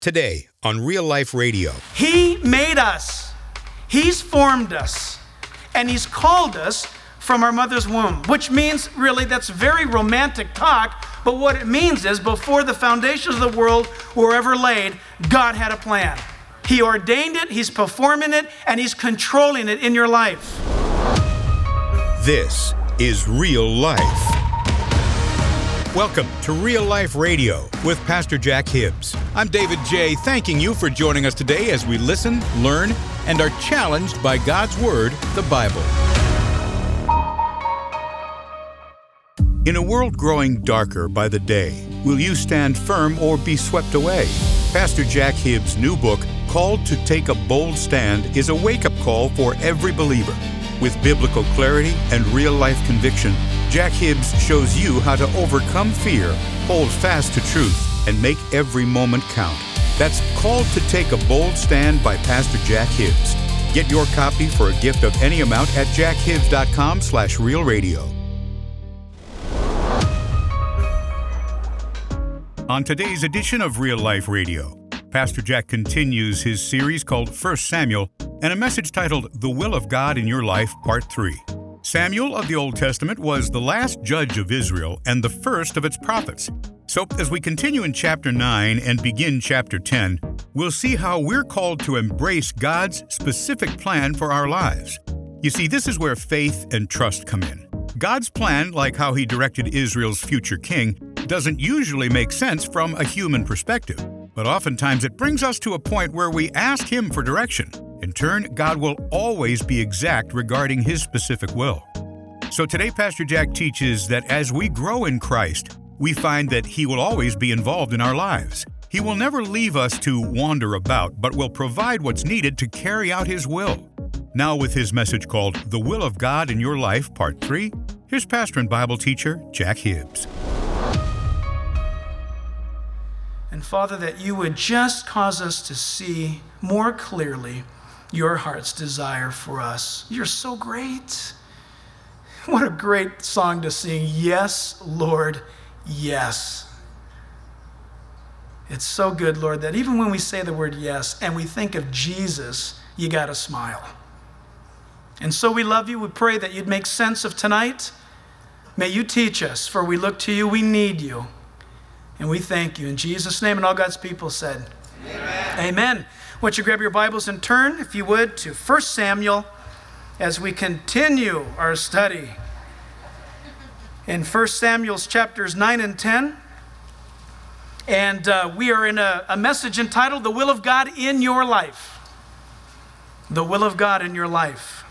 Today on Real Life Radio. He made us. He's formed us. And He's called us from our mother's womb, which means, really, that's very romantic talk, but what it means is before the foundations of the world were ever laid, God had a plan. He ordained it, He's performing it, and He's controlling it in your life. This is Real Life. Welcome to Real Life Radio with Pastor Jack Hibbs. I'm David J., thanking you for joining us today as we listen, learn, and are challenged by God's Word, the Bible. In a world growing darker by the day, will you stand firm or be swept away? Pastor Jack Hibbs' new book, Called to Take a Bold Stand, is a wake-up call for every believer. With biblical clarity and real-life conviction, Jack Hibbs shows you how to overcome fear, hold fast to truth, and make every moment count. That's Called to Take a Bold Stand by Pastor Jack Hibbs. Get your copy for a gift of any amount at jackhibbs.com/realradio. On today's edition of Real Life Radio, Pastor Jack continues his series called 1 Samuel and a message titled The Will of God in Your Life, Part 3. Samuel of the Old Testament was the last judge of Israel and the first of its prophets. So as we continue in chapter 9 and begin chapter 10, we'll see how we're called to embrace God's specific plan for our lives. You see, this is where faith and trust come in. God's plan, like how He directed Israel's future king, doesn't usually make sense from a human perspective. But oftentimes it brings us to a point where we ask Him for direction. In turn, God will always be exact regarding His specific will. So today, Pastor Jack teaches that as we grow in Christ, we find that He will always be involved in our lives. He will never leave us to wander about, but will provide what's needed to carry out His will. Now with his message called The Will of God in Your Life, Part 3, here's pastor and Bible teacher Jack Hibbs. And Father, that You would just cause us to see more clearly Your heart's desire for us. You're so great. What a great song to sing. Yes, Lord, yes. It's so good, Lord, that even when we say the word yes and we think of Jesus, You got to smile. And so we love You. We pray that You'd make sense of tonight. May You teach us, for we look to You. We need You. And we thank You. In Jesus' name, and all God's people said, Amen. Amen. Why don't you grab your Bibles and turn, if you would, to 1 Samuel as we continue our study in 1 Samuel's chapters 9 and 10. And we are in a message entitled, The Will of God in Your Life. The Will of God in Your Life.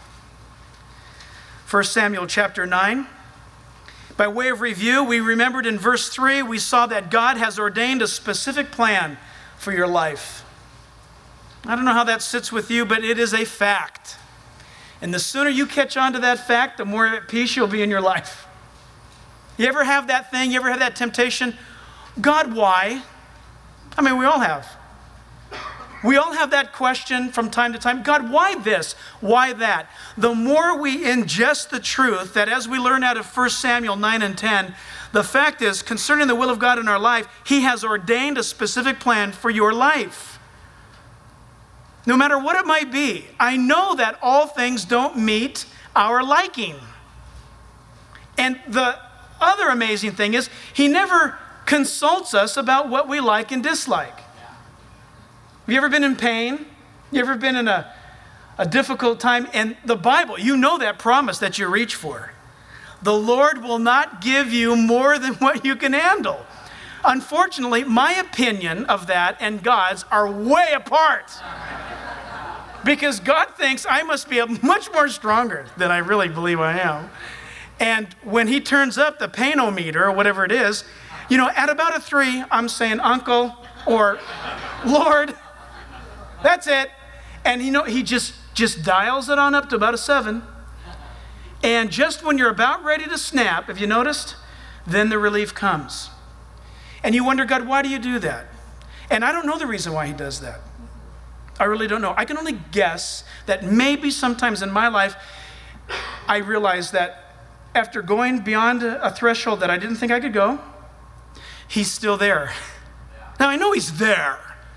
1 Samuel chapter 9. By way of review, we remembered in verse 3, we saw that God has ordained a specific plan for your life. I don't know how that sits with you, but it is a fact. And the sooner you catch on to that fact, the more at peace you'll be in your life. You ever have that thing? You ever have that temptation? God, why? I mean, we all have. We all have that question from time to time. God, why this? Why that? The more we ingest the truth, that as we learn out of 1 Samuel 9 and 10, the fact is, concerning the will of God in our life, He has ordained a specific plan for your life. No matter what it might be, I know that all things don't meet our liking. And the other amazing thing is, He never consults us about what we like and dislike. Have you ever been in pain? You ever been in a difficult time? And the Bible, you know that promise that you reach for. The Lord will not give you more than what you can handle. Unfortunately, my opinion of that and God's are way apart. Because God thinks I must be much more stronger than I really believe I am. And when He turns up the pain-o-meter or whatever it is, at about a 3, I'm saying, Uncle or Lord, that's it. And He just dials it on up to about a 7. And just when you're about ready to snap, have you noticed? Then the relief comes. And you wonder, God, why do You do that? And I don't know the reason why He does that. I really don't know. I can only guess that maybe sometimes in my life, I realized that after going beyond a threshold that I didn't think I could go, He's still there. Now, I know He's there.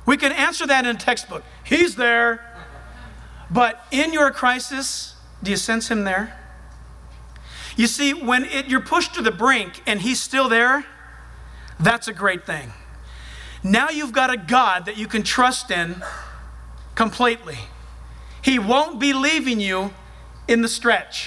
We can answer that in a textbook. He's there. But in your crisis, do you sense him there? You see, when you're pushed to the brink and he's still there, that's a great thing. Now you've got a God that you can trust in completely. He won't be leaving you in the stretch.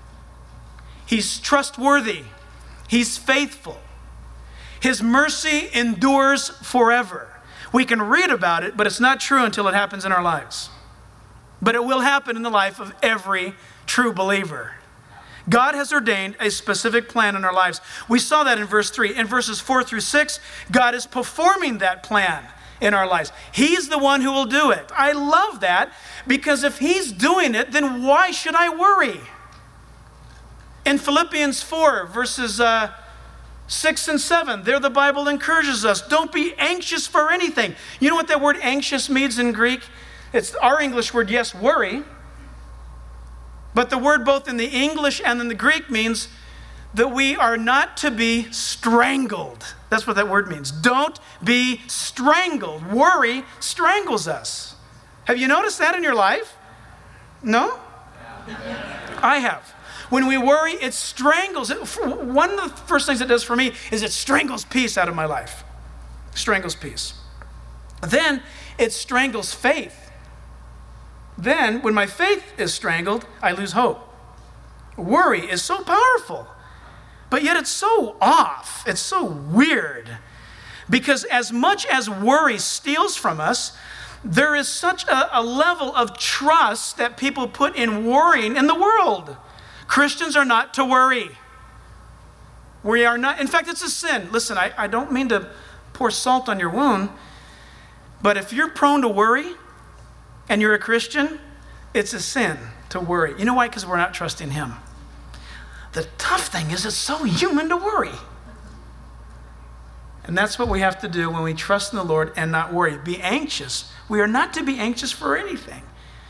He's trustworthy. He's faithful. His mercy endures forever. We can read about it, but it's not true until it happens in our lives. But it will happen in the life of every true believer. God has ordained a specific plan in our lives. We saw that in verse 3. In verses 4 through 6, God is performing that plan in our lives. He's the one who will do it. I love that, because if he's doing it, then why should I worry? In Philippians 4, verses 6 and 7, there the Bible encourages us, don't be anxious for anything. You know what that word anxious means in Greek? It's our English word, yes, worry. But the word both in the English and in the Greek means that we are not to be strangled. That's what that word means. Don't be strangled. Worry strangles us. Have you noticed that in your life? No? I have. When we worry, it strangles. One of the first things it does for me is it strangles peace out of my life. Strangles peace. Then it strangles faith. Then, when my faith is strangled, I lose hope. Worry is so powerful, but yet it's so off. It's so weird. Because as much as worry steals from us, there is such a level of trust that people put in worrying in the world. Christians are not to worry. We are not. In fact, it's a sin. Listen, I don't mean to pour salt on your wound, but if you're prone to worry, and you're a Christian, it's a sin to worry. You know why? Because we're not trusting him. The tough thing is it's so human to worry. And that's what we have to do when we trust in the Lord and not worry. Be anxious. We are not to be anxious for anything.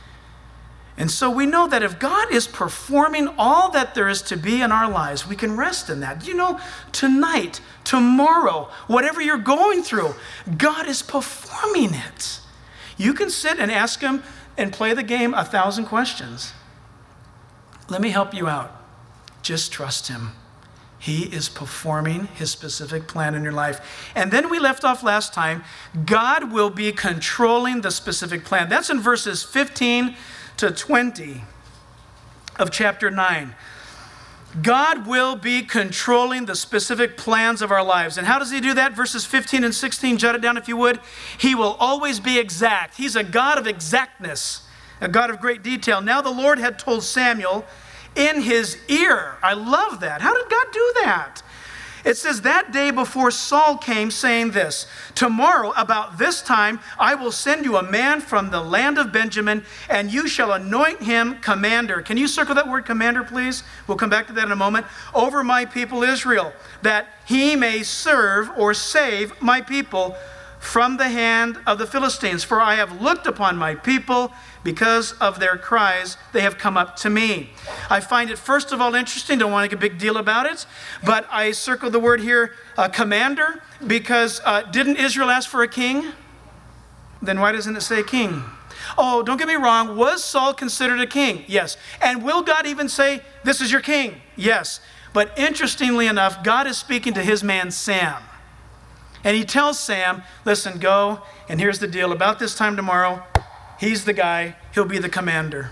And so we know that if God is performing all that there is to be in our lives, we can rest in that. You know, tonight, tomorrow, whatever you're going through, God is performing it. You can sit and ask him and play the game 1,000 questions. Let me help you out. Just trust him. He is performing his specific plan in your life. And then we left off last time, God will be controlling the specific plan. That's in verses 15 to 20 of chapter 9. God will be controlling the specific plans of our lives. And how does he do that? Verses 15 and 16, jot it down if you would. He will always be exact. He's a God of exactness, a God of great detail. Now the Lord had told Samuel in his ear. I love that. How did God do that? It says, that day before Saul came, saying this, tomorrow about this time I will send you a man from the land of Benjamin, and you shall anoint him commander. Can you circle that word commander, please? We'll come back to that in a moment. Over my people Israel, that he may serve or save my people from the hand of the Philistines. For I have looked upon my people, because of their cries, they have come up to me. I find it, first of all, interesting. Don't want to make a big deal about it. But I circled the word here, commander, because didn't Israel ask for a king? Then why doesn't it say king? Oh, don't get me wrong. Was Saul considered a king? Yes. And will God even say, this is your king? Yes. But interestingly enough, God is speaking to his man Sam. And he tells Sam, listen, go, and here's the deal. About this time tomorrow, he's the guy. He'll be the commander.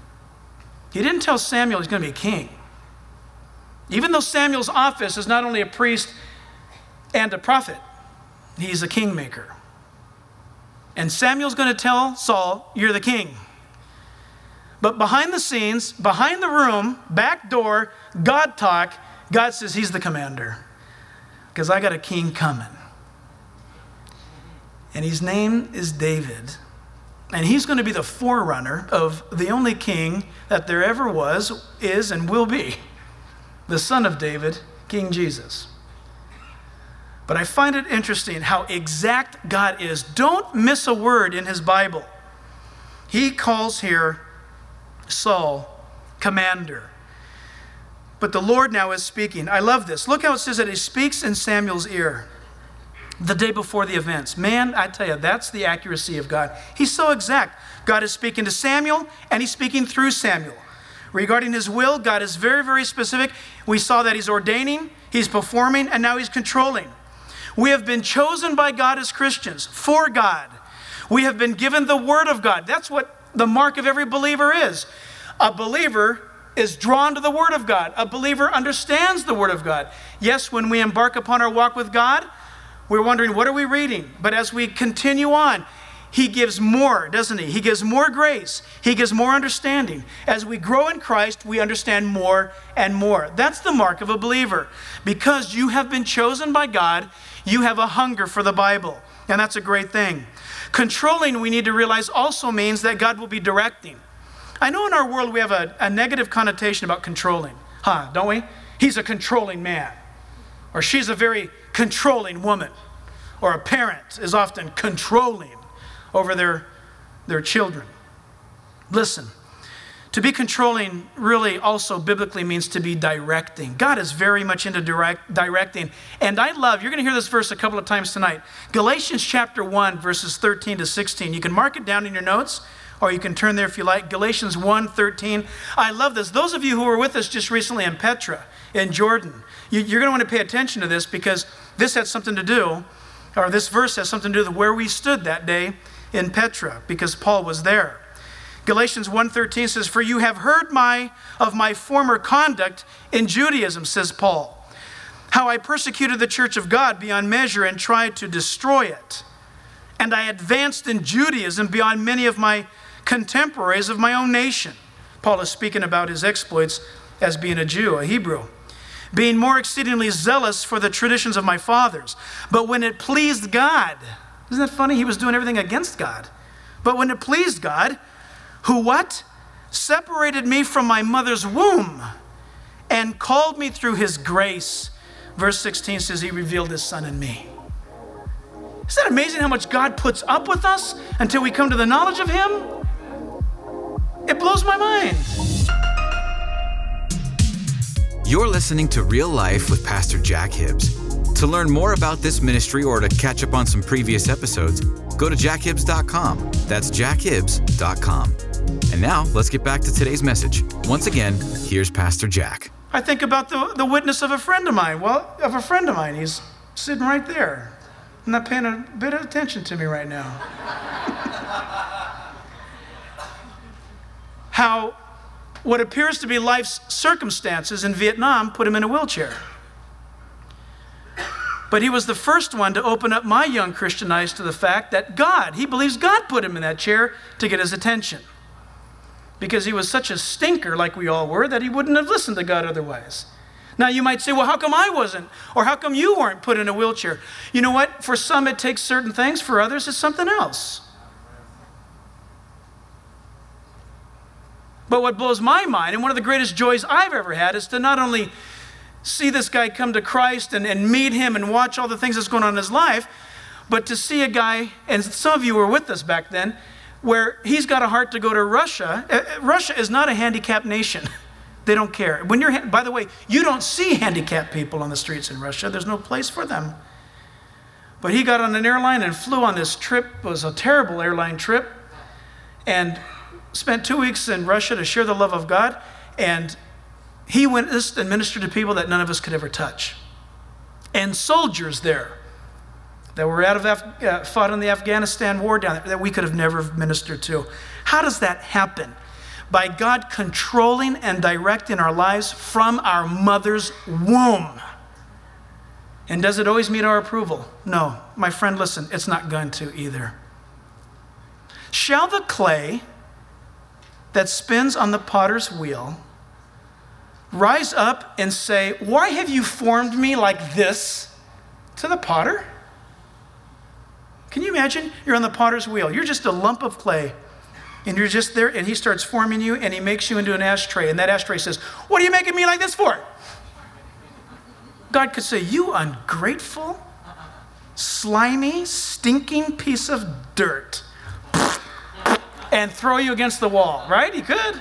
He didn't tell Samuel he's going to be king. Even though Samuel's office is not only a priest and a prophet, he's a kingmaker. And Samuel's going to tell Saul, you're the king. But behind the scenes, behind the room, back door, God talk, God says he's the commander. Because I got a king coming. And his name is David. And he's going to be the forerunner of the only king that there ever was, is, and will be. The son of David, King Jesus. But I find it interesting how exact God is. Don't miss a word in his Bible. He calls here Saul commander. But the Lord now is speaking. I love this. Look how it says that he speaks in Samuel's ear. the day before the events. Man, I tell you, that's the accuracy of God. He's so exact. God is speaking to Samuel, and he's speaking through Samuel. Regarding his will, God is very, very specific. We saw that he's ordaining, he's performing, and now he's controlling. We have been chosen by God as Christians, for God. We have been given the Word of God. That's what the mark of every believer is. A believer is drawn to the Word of God. A believer understands the Word of God. Yes, when we embark upon our walk with God, we're wondering, what are we reading? But as we continue on, he gives more, doesn't he? He gives more grace. He gives more understanding. As we grow in Christ, we understand more and more. That's the mark of a believer. Because you have been chosen by God, you have a hunger for the Bible. And that's a great thing. Controlling, we need to realize, also means that God will be directing. I know in our world we have a negative connotation about controlling. Don't we? He's a controlling man. Or she's a very controlling woman. Or a parent is often controlling over their children. Listen, to be controlling really also biblically means to be directing. God is very much into directing. And I love, you're going to hear this verse a couple of times tonight, Galatians chapter 1, verses 13 to 16. You can mark it down in your notes, or you can turn there if you like. Galatians 1:13. I love this. Those of you who were with us just recently in Petra, in Jordan, you're going to want to pay attention to this, because this has something to do, or this verse has something to do with where we stood that day in Petra, because Paul was there. Galatians 1:13 says, "For you have heard of my former conduct in Judaism," says Paul, "how I persecuted the church of God beyond measure and tried to destroy it. And I advanced in Judaism beyond many of my contemporaries of my own nation." Paul is speaking about his exploits as being a Jew, a Hebrew. "Being more exceedingly zealous for the traditions of my fathers. But when it pleased God," isn't that funny? He was doing everything against God. "But when it pleased God, who what? Separated me from my mother's womb and called me through his grace." Verse 16 says he revealed his son in me. Isn't that amazing how much God puts up with us until we come to the knowledge of him? It blows my mind. You're listening to Real Life with Pastor Jack Hibbs. To learn more about this ministry or to catch up on some previous episodes, go to jackhibbs.com. That's jackhibbs.com. And now, let's get back to today's message. Once again, here's Pastor Jack. I think about the witness of a friend of mine. He's sitting right there. I'm not paying a bit of attention to me right now. How what appears to be life's circumstances in Vietnam put him in a wheelchair. But he was the first one to open up my young Christian eyes to the fact that he believes God put him in that chair to get his attention. Because he was such a stinker, like we all were, that he wouldn't have listened to God otherwise. Now you might say, well, how come I wasn't? Or how come you weren't put in a wheelchair? You know what? For some it takes certain things, for others it's something else. But what blows my mind, and one of the greatest joys I've ever had, is to not only see this guy come to Christ and meet him and watch all the things that's going on in his life, but to see a guy, and some of you were with us back then, where he's got a heart to go to Russia. Russia is not a handicapped nation. They don't care. By the way, you don't see handicapped people on the streets in Russia. There's no place for them. But he got on an airline and flew on this trip. It was a terrible airline trip. And spent 2 weeks in Russia to share the love of God. And he witnessed and ministered to people that none of us could ever touch. And soldiers there that were fought in the Afghanistan war down there that we could have never ministered to. How does that happen? By God controlling and directing our lives from our mother's womb. And does it always meet our approval? No. My friend, listen, it's not going to either. Shall the clay that spins on the potter's wheel rise up and say, "Why have you formed me like this?" to the potter? Can you imagine? You're on the potter's wheel. You're just a lump of clay. And you're just there, and he starts forming you, and he makes you into an ashtray. And that ashtray says, "What are you making me like this for?" God could say, "You ungrateful, slimy, stinking piece of dirt," and throw you against the wall, right? He could.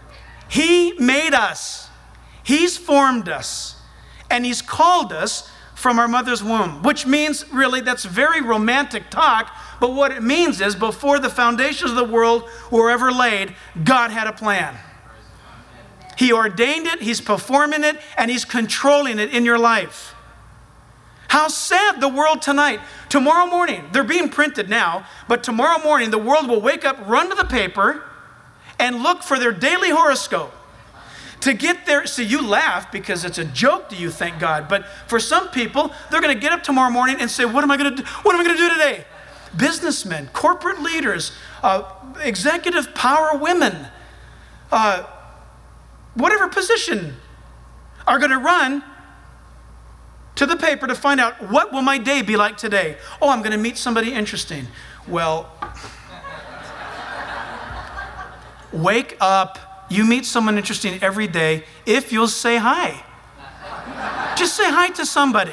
He made us. He's formed us. And he's called us from our mother's womb, which means really that's very romantic talk, but what it means is before the foundations of the world were ever laid, God had a plan. He ordained it, he's performing it, and he's controlling it in your life. How sad the world tonight. Tomorrow morning, they're being printed now, but tomorrow morning the world will wake up, run to the paper, and look for their daily horoscope. To get there, see, you laugh because it's a joke to you, thank God. But for some people, they're going to get up tomorrow morning and say, what am I going to do? What am I going to do today? Businessmen, corporate leaders, executive power women, whatever position, are going to run to the paper to find out, what will my day be like today? Oh, I'm going to meet somebody interesting. Well, wake up. You meet someone interesting every day if you'll say hi. Just say hi to somebody.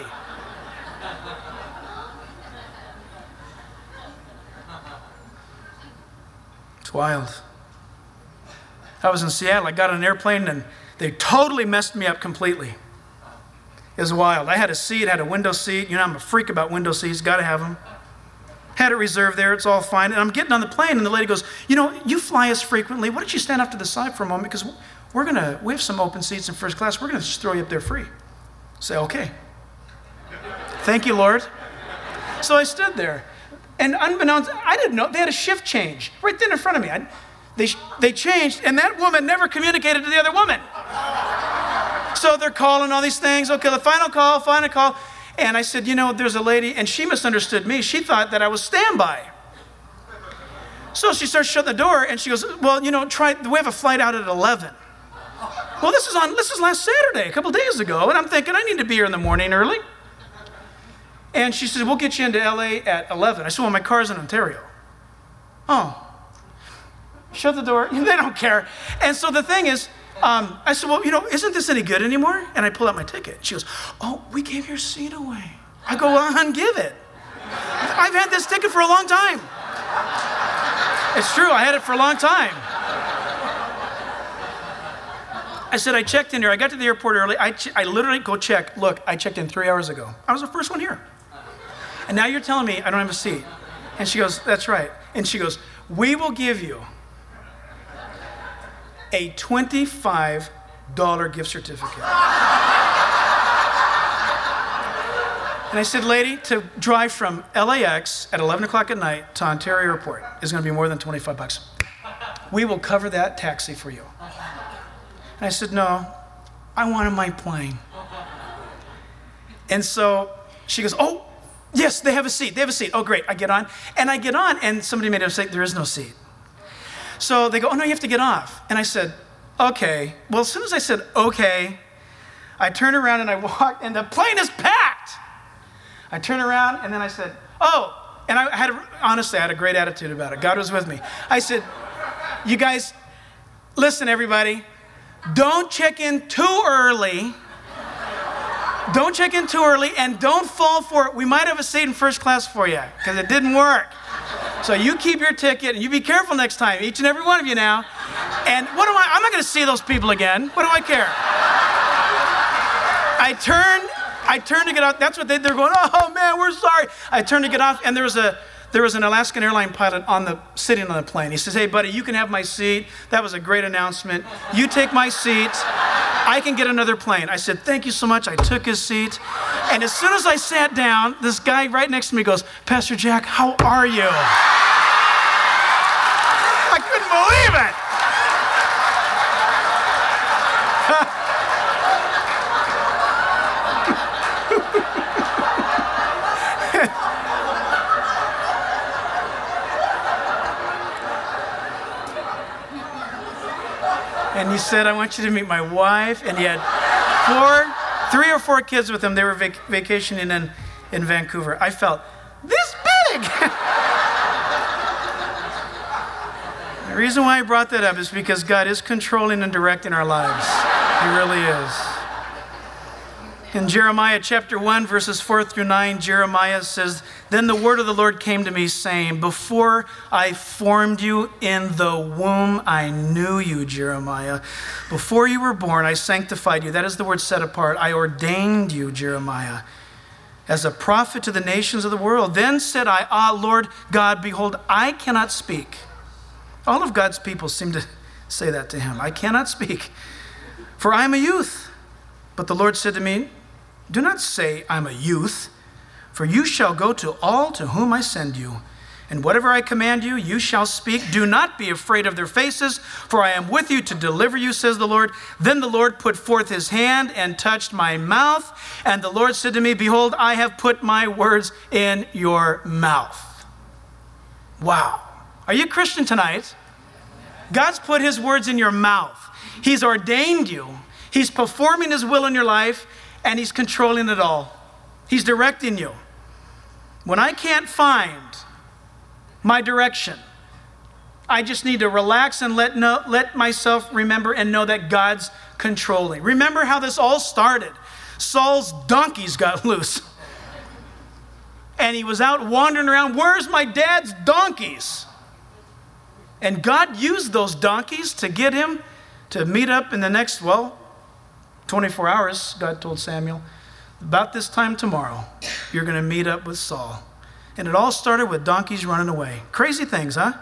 It's wild. I was in Seattle. I got on an airplane and they totally messed me up completely. It was wild. I had a seat, had a window seat. You know, I'm a freak about window seats. Got to have them. Had it reserved there. It's all fine. And I'm getting on the plane, and the lady goes, you know, you fly us frequently. Why don't you stand off to the side for a moment? Because we have some open seats in first class. We're going to just throw you up there free. Say, okay. Thank you, Lord. So I stood there. And unbeknownst, I didn't know. They had a shift change right then in front of me. They changed, and that woman never communicated to the other woman. So they're calling all these things. Okay, the final call. And I said, you know, there's a lady, and she misunderstood me. She thought that I was standby. So she starts shutting the door, and she goes, well, you know, we have a flight out at 11. Well, this is last Saturday, a couple days ago, and I'm thinking I need to be here in the morning early. And she said, we'll get you into LA at 11. I said, well, my car's in Ontario. Oh. Shut the door. They don't care. And so the thing is, I said, well, you know, isn't this any good anymore? And I pull out my ticket. She goes, oh, we gave your seat away. I go, well, ungive it. I've had this ticket for a long time. It's true, I had it for a long time. I said, I checked in here. I got to the airport early. I literally go check. Look, I checked in 3 hours ago. I was the first one here. And now you're telling me I don't have a seat. And she goes, that's right. And she goes, we will give you a $25 gift certificate. And I said, lady, to drive from LAX at 11 o'clock at night to Ontario Airport is going to be more than $25. We will cover that taxi for you. And I said, no, I wanted my plane. And so she goes, oh, yes, they have a seat. Oh, great. I get on, and somebody made a mistake. There is no seat. So they go, oh, no, you have to get off. And I said, okay. Well, as soon as I said, okay, I turn around and I walk, and the plane is packed. I turn around, and then I said, oh, and honestly, I had a great attitude about it. God was with me. I said, you guys, listen, everybody, don't check in too early. Don't check in too early, and don't fall for it. We might have a seat in first class for you, because it didn't work. So you keep your ticket, and you be careful next time, each and every one of you now. And I'm not going to see those people again. What do I care? I turned to get off. That's what they're going, oh man, we're sorry. I turned to get off, and there was an Alaskan airline pilot sitting on the plane. He says, hey buddy, you can have my seat. That was a great announcement. You take my seat. I can get another plane. I said, thank you so much. I took his seat. And as soon as I sat down, this guy right next to me goes, Pastor Jack, how are you? I couldn't believe it. And he said, I want you to meet my wife. And he had 3 or 4 kids with him. They were vacationing in Vancouver. I felt this big. The reason why I brought that up is because God is controlling and directing our lives. He really is. In Jeremiah chapter 1, verses 4 through 9, Jeremiah says, then the word of the Lord came to me saying, before I formed you in the womb, I knew you, Jeremiah. Before you were born, I sanctified you. That is the word set apart. I ordained you, Jeremiah. as a prophet to the nations of the world. Then said I, Ah, Lord God, behold, I cannot speak. All of God's people seem to say that to him. I cannot speak, for I am a youth. But the Lord said to me, do not say I'm a youth, for you shall go to all to whom I send you. And whatever I command you, you shall speak. Do not be afraid of their faces, for I am with you to deliver you, says the Lord. Then the Lord put forth his hand and touched my mouth. And the Lord said to me, behold, I have put my words in your mouth. Wow. Are you a Christian tonight? God's put his words in your mouth. He's ordained you. He's performing his will in your life, and he's controlling it all. He's directing you. When I can't find my direction, I just need to relax and let myself remember and know that God's controlling. Remember how this all started. Saul's donkeys got loose. And he was out wandering around. Where's my dad's donkeys? And God used those donkeys to get him to meet up in the next, 24 hours, God told Samuel. About this time tomorrow, you're going to meet up with Saul. And it all started with donkeys running away. Crazy things, huh?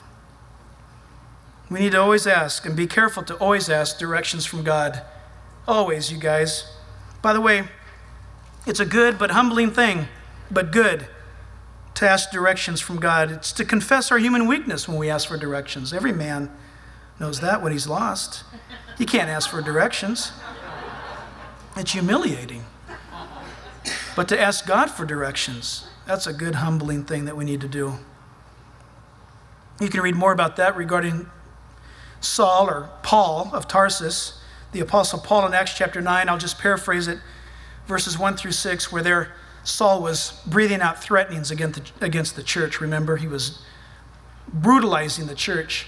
We need to always ask, and be careful to always ask directions from God. Always, you guys. By the way, it's a good but humbling thing, but good, to ask directions from God. It's to confess our human weakness when we ask for directions. Every man knows that when he's lost. He can't ask for directions. It's humiliating. But to ask God for directions, that's a good, humbling thing that we need to do. You can read more about that regarding Saul or Paul of Tarsus, the Apostle Paul in Acts chapter 9. I'll just paraphrase it, verses 1 through 6, where there Saul was breathing out threatenings against the church. Remember, he was brutalizing the church.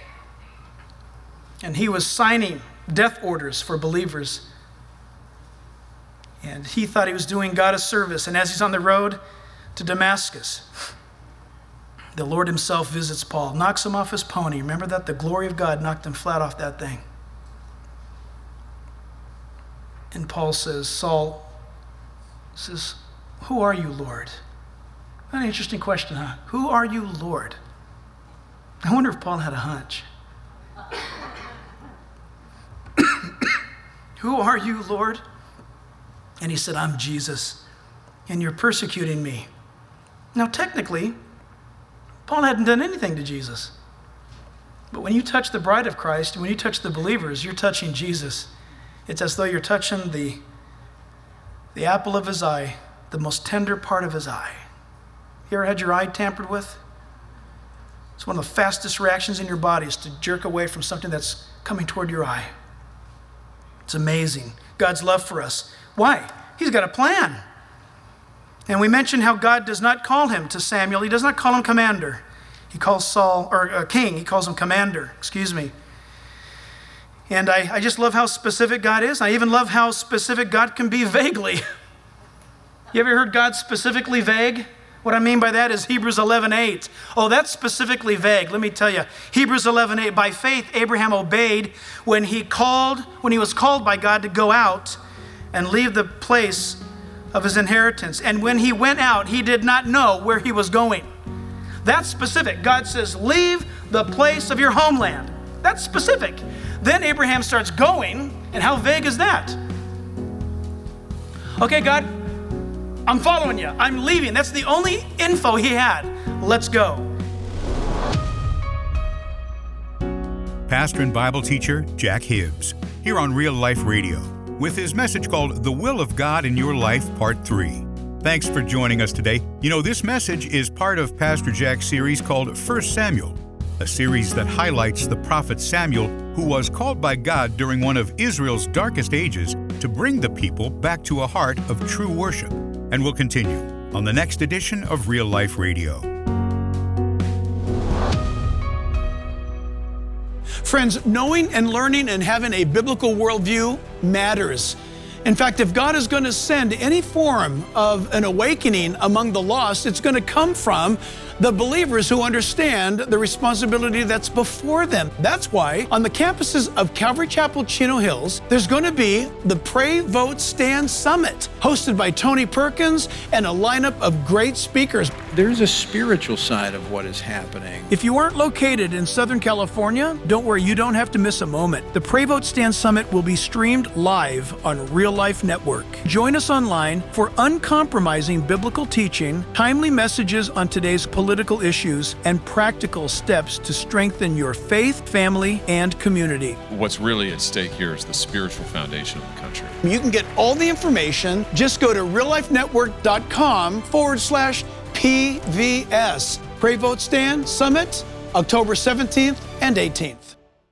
And he was signing death orders for believers. And he thought he was doing God a service. And as he's on the road to Damascus, the Lord himself visits Paul, knocks him off his pony. Remember that? The glory of God knocked him flat off that thing. And Paul says, Saul says, who are you, Lord? What an interesting question, huh? Who are you, Lord? I wonder if Paul had a hunch. Who are you, Lord? And he said, I'm Jesus, and you're persecuting me. Now, technically, Paul hadn't done anything to Jesus. But when you touch the bride of Christ, when you touch the believers, you're touching Jesus. It's as though you're touching the apple of his eye, the most tender part of his eye. You ever had your eye tampered with? It's one of the fastest reactions in your body is to jerk away from something that's coming toward your eye. It's amazing. God's love for us. Why? He's got a plan. And we mentioned how God does not call him to Samuel. He does not call him commander. He calls Saul, or king, he calls him commander, And I just love how specific God is. I even love how specific God can be vaguely. You ever heard God specifically vague? What I mean by that is Hebrews 11:8. Oh, that's specifically vague. Let me tell you. Hebrews 11:8. By faith, Abraham obeyed when he was called by God to go out and leave the place of his inheritance. And when he went out, he did not know where he was going. That's specific. God says, leave the place of your homeland. That's specific. Then Abraham starts going, and how vague is that? Okay, God, I'm following you. I'm leaving. That's the only info he had. Let's go. Pastor and Bible teacher Jack Hibbs, here on Real Life Radio, with his message called The Will of God in Your Life, Part 3. Thanks for joining us today. You know, this message is part of Pastor Jack's series called 1 Samuel, a series that highlights the prophet Samuel, who was called by God during one of Israel's darkest ages to bring the people back to a heart of true worship. And we'll continue on the next edition of Real Life Radio. Friends, knowing and learning and having a biblical worldview matters. In fact, if God is going to send any form of an awakening among the lost, it's going to come from the believers who understand the responsibility that's before them. That's why on the campuses of Calvary Chapel, Chino Hills, there's going to be the Pray, Vote, Stand Summit, hosted by Tony Perkins and a lineup of great speakers. There's a spiritual side of what is happening. If you aren't located in Southern California, don't worry, you don't have to miss a moment. The Pray, Vote, Stand Summit will be streamed live on Real Life Network. Join us online for uncompromising biblical teaching, timely messages on today's political issues, and practical steps to strengthen your faith, family, and community. What's really at stake here is the spiritual foundation of the country. You can get all the information. Just go to reallifenetwork.com/PVS. Pray, Vote, Stand Summit, October 17th and 18th.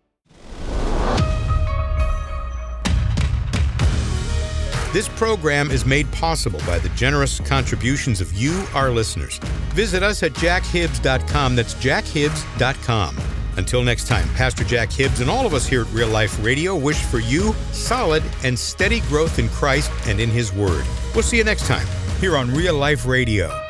This program is made possible by the generous contributions of you, our listeners. Visit us at jackhibbs.com. That's jackhibbs.com. Until next time, Pastor Jack Hibbs and all of us here at Real Life Radio wish for you solid and steady growth in Christ and in His Word. We'll see you next time here on Real Life Radio.